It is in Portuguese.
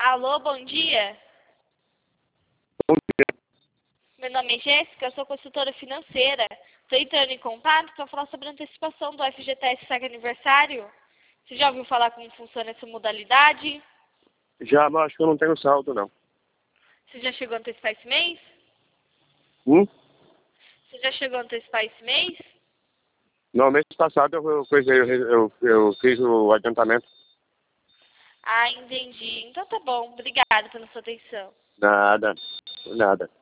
Alô, bom dia. Bom dia. Meu nome é Jéssica, eu sou consultora financeira. Estou entrando em contato para falar sobre a antecipação do FGTS Saga Aniversário. Você já ouviu falar como funciona essa modalidade? Já, mas acho que eu não tenho saldo, não. Você já chegou a antecipar esse mês? Você já chegou a antecipar esse mês? No mês passado eu fiz o adiantamento. Ah, entendi. Então tá bom. Obrigada pela sua atenção. Nada, nada.